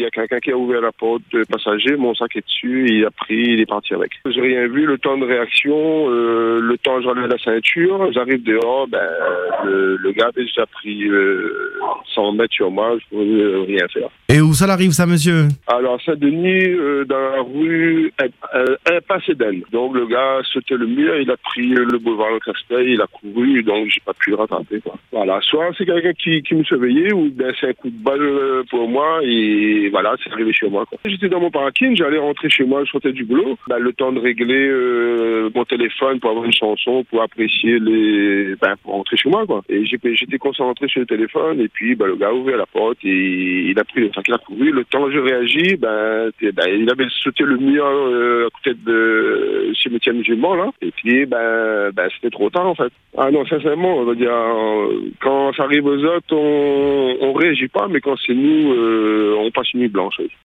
y a quelqu'un qui a ouvert la porte de passager, mon sac est dessus, il est parti avec. J'ai rien vu, le temps de réaction, le temps j'enlève la ceinture, j'arrive dehors, le gars avait déjà pris 100 mètres sur moi, je pouvais rien faire. Et où ça l'arrive ça, monsieur? Alors Saint-Denis, dans la rue Impasse Eden. Donc le gars sautait le mur, il a pris le boulevard Le Castel, il a couru, donc j'ai pas pu le rattraper, quoi. Voilà, soit c'est quelqu'un qui me surveillait, ou c'est un coup de balle pour moi, et voilà, c'est arrivé chez moi, quoi. J'étais dans mon parking, j'allais rentrer chez moi, je sortais du boulot, le temps de régler mon téléphone pour avoir une chanson, pour apprécier pour rentrer chez moi, quoi. Et j'étais concentré sur le téléphone, et puis le gars a ouvert la porte, et il a pris le sac, il a couru. Le temps que je réagis, il avait sauté le mur à côté de cimetière musulman, là. Et puis, c'était trop tard, en fait. Ah non, sincèrement, on va dire, quand ça arrive aux autres, on réagit pas, mais quand c'est nous, on passe une nuit blanche. Oui.